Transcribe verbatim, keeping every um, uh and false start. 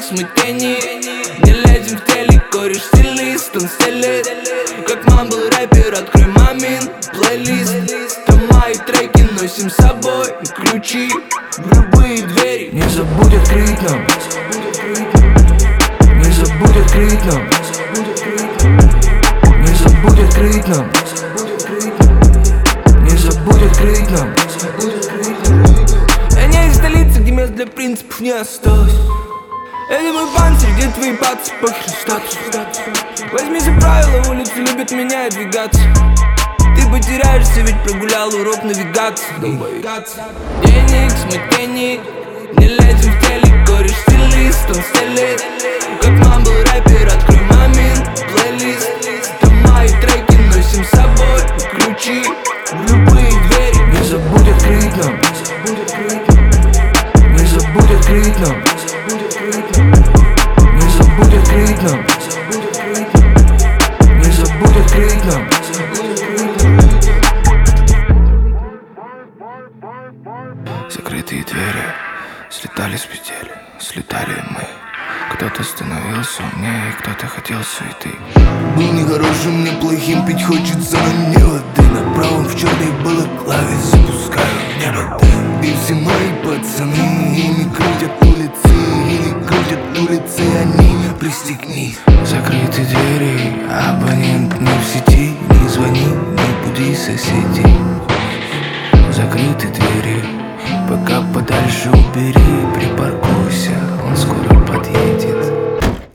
смятении. Не лезем в телек, кореш стилист, он стелит. Как мам был рэпер, открой мамин плейлист. Там мои треки носим с собой, ключи в любые двери. Не забудь открыть нам, не забудь открыть нам, не забудь открыть нам, не забудь открыть нам. Я не из столицы, где мест для принципов не осталось. Это мой панцирь, где твои пацы, похер статус. Возьми за правило, улицы любят меня и двигаться. Ты потеряешься, ведь прогулял урок навигации. Денег, смятений, не лезем в телек, кореш стилист, он стелит. Как мам был рэпер, открой мамин плейлист. Там мои треки носим с собой, ключи в любые двери. Не забудь открыть нам, не забудь открыть нам, не забудь открыть нам, не забудь открыть нам. Закрытые двери слетали с петель, слетали мы. Кто-то становился умнее, кто-то хотел суеты. Был не хорошим, не плохим, пить хочется, но не воды. На правом в черной балаклаве запускаю в небо дым. И все мои пацаны ими крутят улицы, или крутят улицы, они пристегни. Закрыты двери, абонент не в сети. Не звони, не буди соседей. Закрыты двери, пока подальше убери. Припаркуйся, он скоро подъедет.